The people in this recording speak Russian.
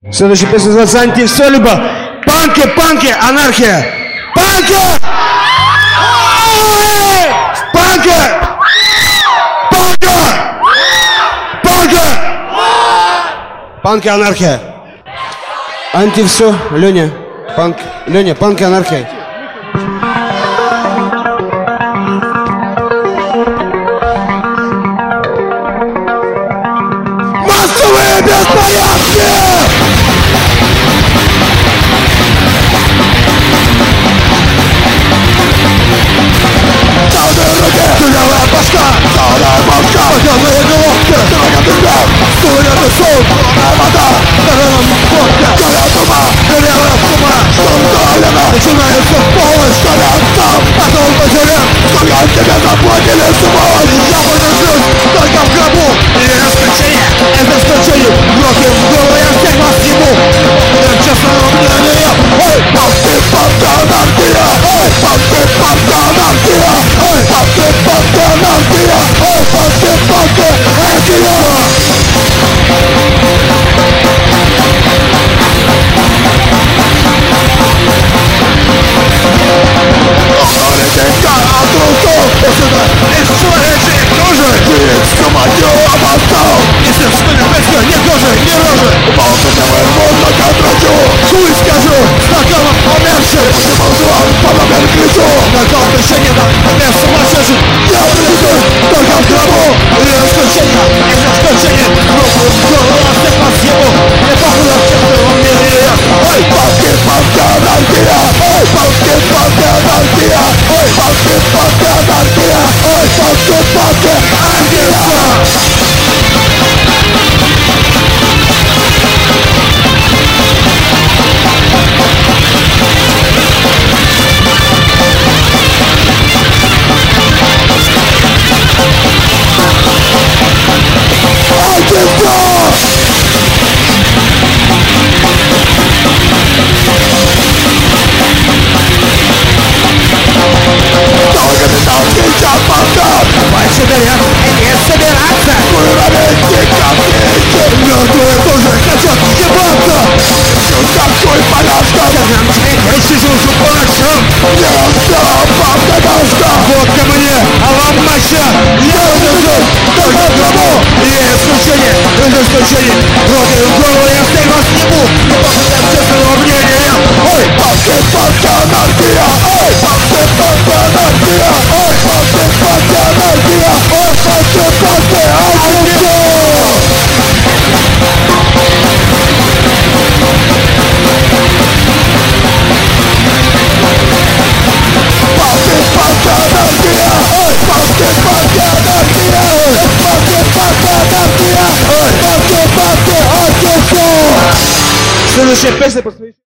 Следующая песня называется «Антисолиба». Панки, панки, анархия. Панки! Панки! Панки! Панки! Панки, анархия. Анти все, Леня. Панк, Леня, панки, анархия. Массовые беспорядки! Тулевая башка, целая башка, подъемные головки, дорога бегам, стулья сон, холодная вода, дорогом водка, горят ума, дырявая сума, штурм Сталина, начинается в полночь, горят там, потом потерян, сколько тебе заплатили сволочь, я подождусь, только в гробу, и исключение, это исключение, руки в голову, я всех вас ебу, это честно, мне не я, ой, панки, панки, анархия, ой, панки, панки, анархия, ой, панки, панки, анархия, ой, панки, панки, анархия. Из человечьей кожи Есть командир обостал Если в школе песня не кожи, не рожи Упал со мной вот на контрачу Хуй скажу, стаканом померший Почему звон, подобен кричу На колпище не дам, не сумасшедший Я придут, только в гробу И исключение, из исключения Руку в голову, всех вас ебу Не похуй, в честном мире я Ой, панки, панки, анархия Ой, панки, панки, анархия Ой, панки, панки, анархия Ой, панки, панки, анархия. Больше берет и не собираться мертвые тоже хотят ебаться Какой порядка Расчистился по ночам Не отдам вам дорожка Водка мне, а вам моща Я удержу, только в гробу И исключение, из исключений Руки в голову, я всех вас ебу Не похуй на общественного мнения Ой, панки, панки, анархия Ой, панки, панки, анархия Ой, панки, панки, анархия Ой, панки, панки, анархия. Панки, панки, анархия Ой, панки, панки, анархия Ой, панки, панки, анархия Ой, панки, панки, анархия. Следующая песня посвящена